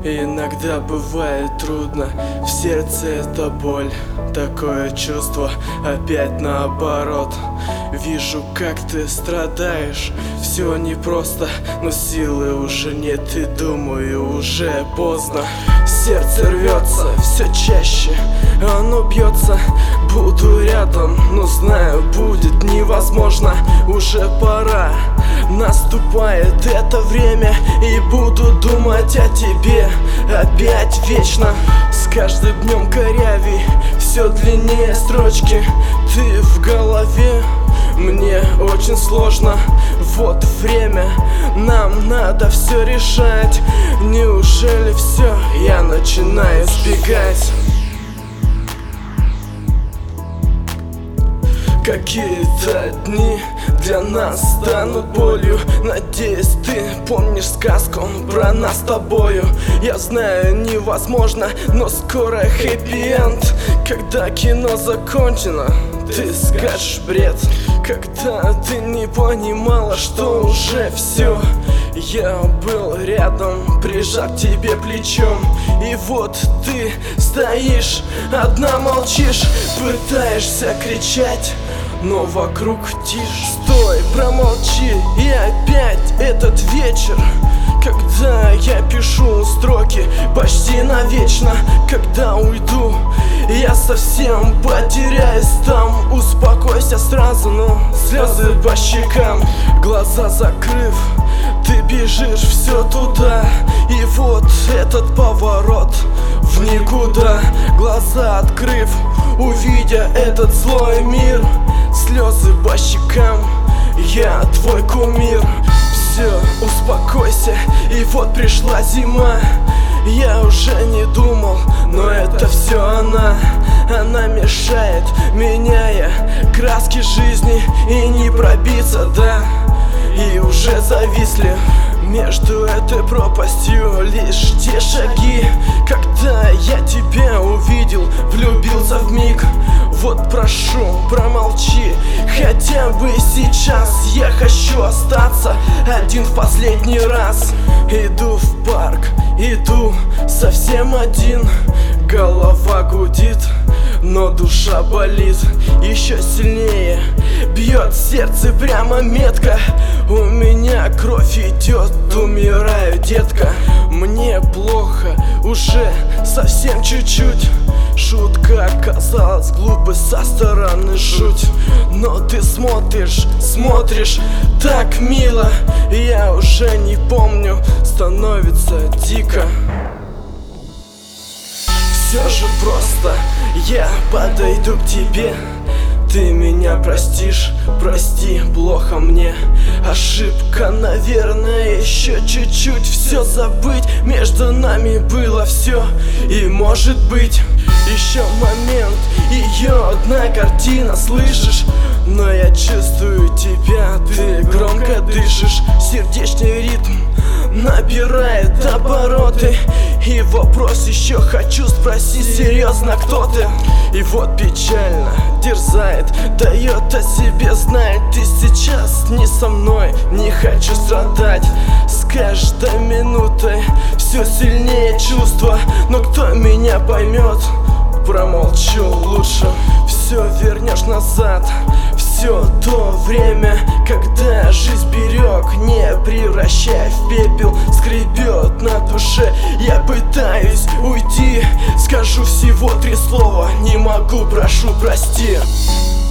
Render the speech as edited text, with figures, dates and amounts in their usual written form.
Иногда бывает трудно, в сердце это боль. Такое чувство опять наоборот. Вижу, как ты страдаешь. Все непросто, но силы уже нет. И думаю, уже поздно. Сердце рвется все чаще, оно бьется. Буду рядом, но знаю, будет невозможно. Уже пора, наступает это время, и буду думать о тебе опять вечно. С каждым днем корявей, все длиннее строчки. Ты в голове, мне очень сложно. Вот время, нам надо все решать. Неужели все, я начинаю сбегать? Какие-то дни для нас станут болью. Надеюсь, ты помнишь сказку про нас с тобою. Я знаю, невозможно, но скоро хэппи-энд. Когда кино закончено, ты скажешь бред. Когда ты не понимала, что уже все, я был рядом, прижат к тебе плечом. И вот ты стоишь, одна молчишь, пытаешься кричать, но вокруг тишь. Стой, промолчи, и опять этот вечер, когда я пишу строки почти навечно. Когда уйду, я совсем потеряюсь там. Успокойся сразу, но слезы по щекам. Глаза закрыв, ты бежишь все туда. И вот этот поворот в никуда. Глаза открыв, увидя этот злой мир, слезы по щекам, я твой кумир. Все, успокойся, и вот пришла зима. Я уже не думал, но это все она. Она мешает, меняя краски жизни, и не пробиться, да. И уже зависли между этой пропастью лишь те шаги. Когда я тебя увидел, влюбился вмиг. Вот прошу, промолчи, хотя бы сейчас. Я хочу остаться один в последний раз. Иду в парк, иду совсем один. Голова гудит, но душа болит еще сильнее. Бьет сердце прямо метко. У меня кровь идет, умираю, детка. Мне плохо, уже совсем чуть-чуть. Шутка оказалась глупой, со стороны жуть. Но ты смотришь, смотришь так мило. Я уже не помню, становится дико. Все же просто, я подойду к тебе. Ты меня простишь, прости, плохо мне. Ошибка, наверное, еще чуть-чуть. Все забыть, между нами было все. И может быть, еще момент, ее одна картина, слышишь? Но я чувствую тебя, ты громко дышишь. Сердечный ритм набирает обороты. И вопрос еще хочу спросить, серьезно, кто ты? И вот печально дерзает, дает о себе знать. Ты сейчас не со мной, не хочу страдать. С каждой минутой все сильнее чувства. Но кто меня поймет? Промолчу лучше. Все вернешь назад, все то время, когда жизнь берег, не превращай в пепел. Скребет на душе, я пытаюсь уйти. Скажу всего 3 слова, не могу, прошу, прости.